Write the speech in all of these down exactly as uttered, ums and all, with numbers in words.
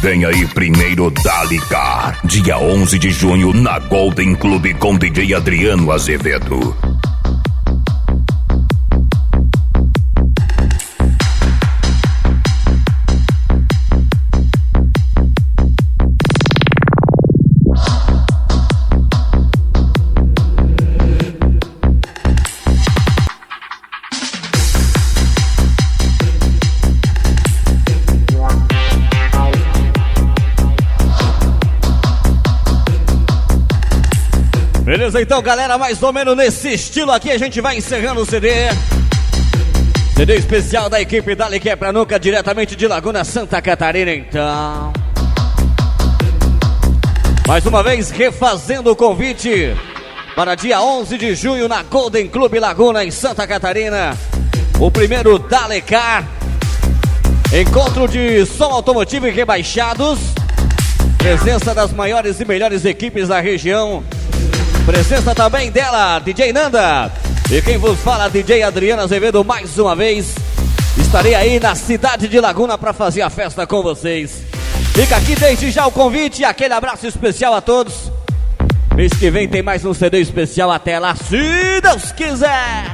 Vem aí primeiro Dalicar, dia onze de junho na Golden Club com D J Adriano Azevedo. Beleza, então, galera, mais ou menos nesse estilo aqui a gente vai encerrando o C D. C D especial da equipe Dali que é pra nunca, diretamente de Laguna, Santa Catarina, então. Mais uma vez, refazendo o convite para dia onze de junho na Golden Club Laguna, em Santa Catarina. O primeiro Dalicar, encontro de som automotivo e rebaixados. Presença das maiores e melhores equipes da região. Presença também dela, D J Nanda. E quem vos fala, D J Adriano Azevedo, mais uma vez. Estarei aí na cidade de Laguna para fazer a festa com vocês. Fica aqui desde já o convite e aquele abraço especial a todos. Mês que vem tem mais um C D especial. Até lá, se Deus quiser.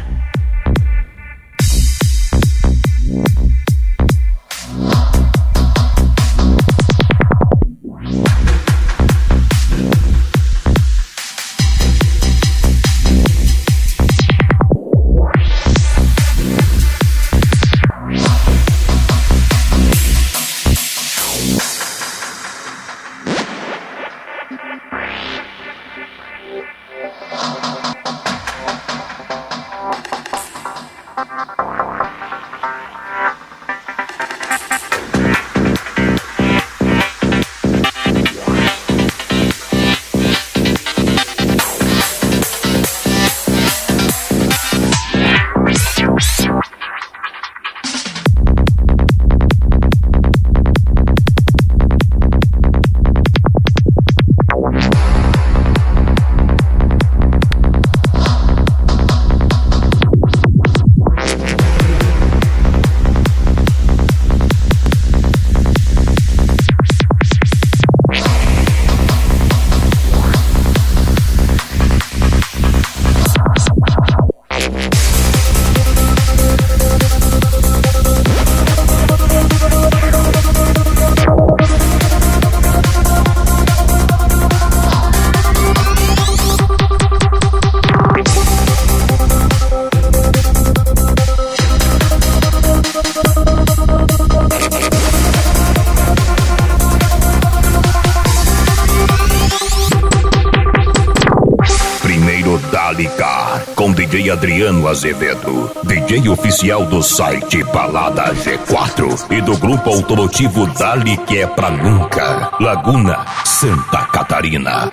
Com D J Adriano Azevedo, D J oficial do site Balada G quatro e do grupo automotivo Dali que é pra nunca, Laguna, Santa Catarina.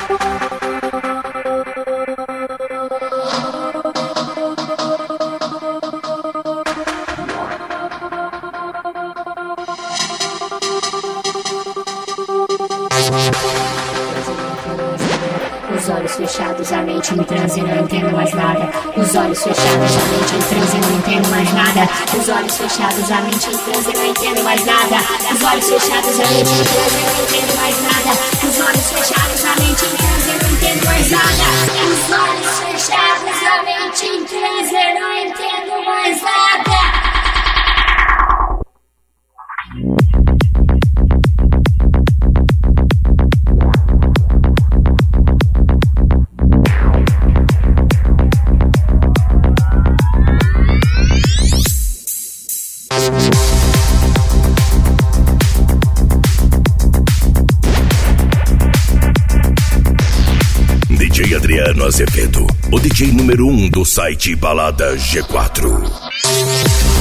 Os olhos fechados, a mente em transe, não entendo mais nada. Os olhos fechados, a mente em transe, não entendo mais nada. Os olhos fechados, a mente em transe, não entendo mais nada. Os olhos fechados, a mente em transe, não entendo mais nada. Os olhos fechados, a mente em transe, não entendo mais nada. Os olhos fechados, a mente em transe, não entendo mais nada. D J Adriano Azevedo, o D J número um do site Balada G quatro.